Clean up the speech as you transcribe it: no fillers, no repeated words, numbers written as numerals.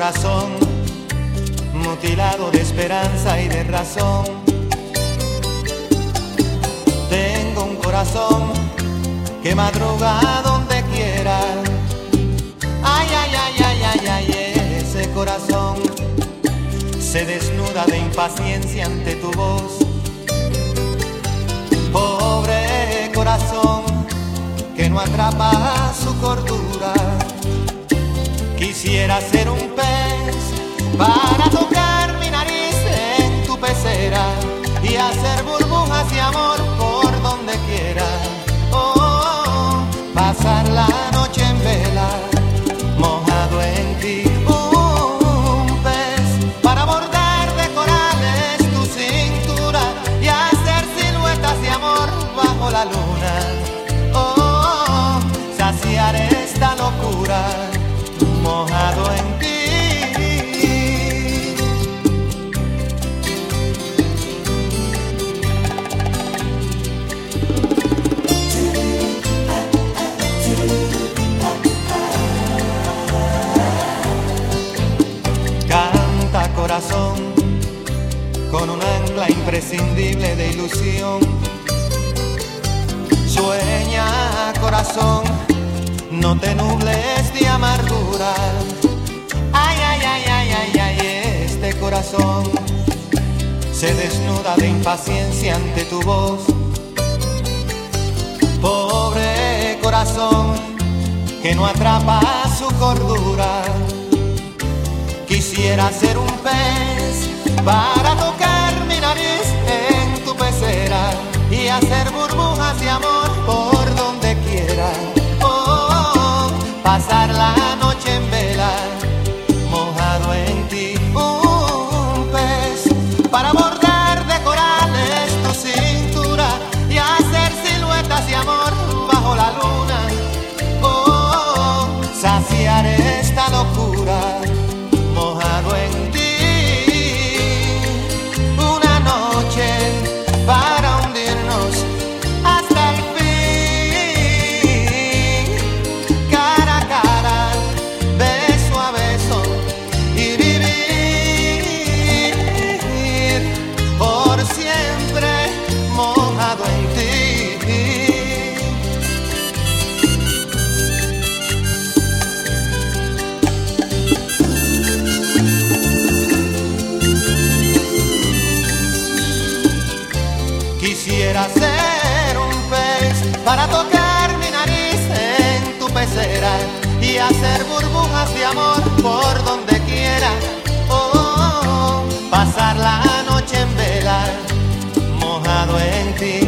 corazón, mutilado de esperanza y de razón. Tengo un corazón que madruga donde quiera. Ay, ay, ay, ay, ay, ay, ese corazón se desnuda de impaciencia ante tu voz. Pobre corazón que no atrapa su cordura. Quisiera ser un pez para tocar mi nariz en tu pecera y hacer burbujas de amor por donde quiera. Oh, pasar la noche en vela, mojado en ti. Un pez para bordar de corales tu cintura y hacer siluetas de amor bajo la luna. Oh, saciar esta locura, mojado en ti. Canta corazón con un ancla imprescindible de ilusión. Sueña corazón, no te nubles de amargura. Ay, ay, ay, ay, ay, ay, este corazón se desnuda de impaciencia ante tu voz. Pobre corazón que no atrapa su cordura. Quisiera ser un pez para tocar mi nariz en tu pecera y hacer burbujas de amor por donde quiera. Pasar la noche en vela, mojado en ti. Un pez para bordar de corales tu cintura y hacer siluetas de amor bajo la luna. Oh, saciar esta locura, mojado en ti. Una noche para hundirnos hasta el Quisiera ser un pez para tocar mi nariz en tu pecera y hacer burbujas de amor por donde quiera. Oh, pasar la noche en vela, mojado en ti.